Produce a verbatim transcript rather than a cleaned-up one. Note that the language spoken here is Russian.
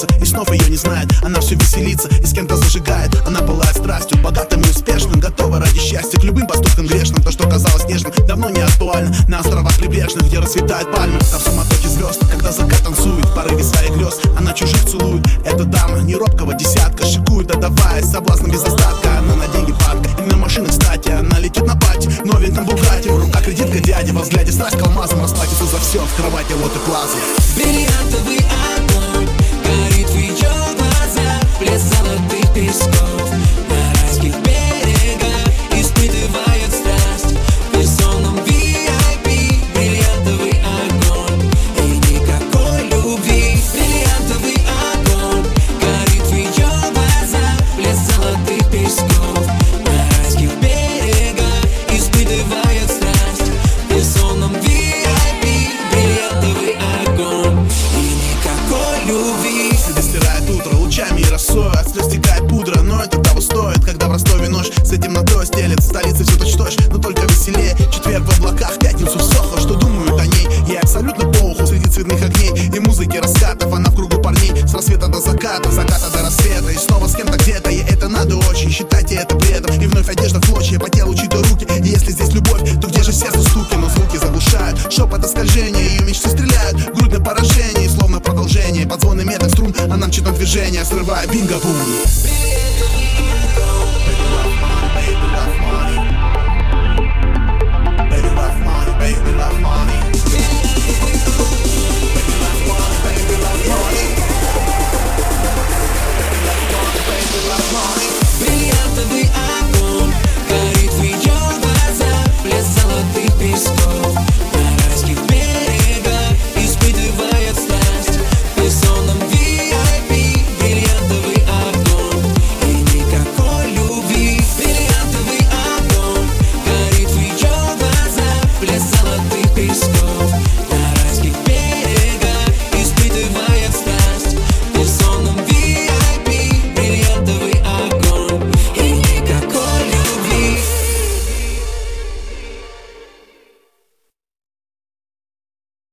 снится, и снов ее не знает. Она все веселится и с кем-то зажигает. Она пылает страстью, богатым и успешным, готова ради счастья к любым поступкам грешным. То, что казалось нежным, давно не актуально. На островах прибрежных, где расцветают пальмы, там в суматохе звезд, когда закат танцует, в порыве своих грез она чужих целует. Эта дама не робкого десятка, шикует, отдаваясь соблазном без остатка. Она на деньги падка, и на машины, кстати. Она летит на пати, новеньком Бугатти. В руках кредитка дяди, во взгляде страсть к алмазам. Расплатится за все, в кровати вот и плаза. Бриллиантовый огонь горит в ее глазах, блеск золотых песков на райских берегах испытывает страсть в персонном ви ай пи. Бриллиантовый огонь и никакой любви. Бриллиантовый огонь горит в ее глазах, блеск золотых песков на райских берегах испытывает страсть в персонном ви ай пи. Бриллиантовый огонь и никакой любви. Следы стирает утро лучами и росой, от слез стекает пудра, но это того стоит. Когда в Ростове ночь с этим темнотой стелется, столица все точь-точь, но только веселее. Четверг в облаках, пятницу в Сохо, что думают о ней? Ей абсолютно похуй среди цветных огней и музыки раскатов. Она в кругу парней с рассвета до заката, заката до рассвета. И снова с кем-то где-то, ей это надо очень. Считайте это бредом, и вновь одежда в клочья, по телу чьи-то руки. И если здесь любовь, то где же сердце стуки? Но звуки заглушают шепот и скольжение, ее мечты стреляют в грудь на поражение. И словно продолжение, под звоны меток струн она мчит на движение, срывая бинго-бум. Привет,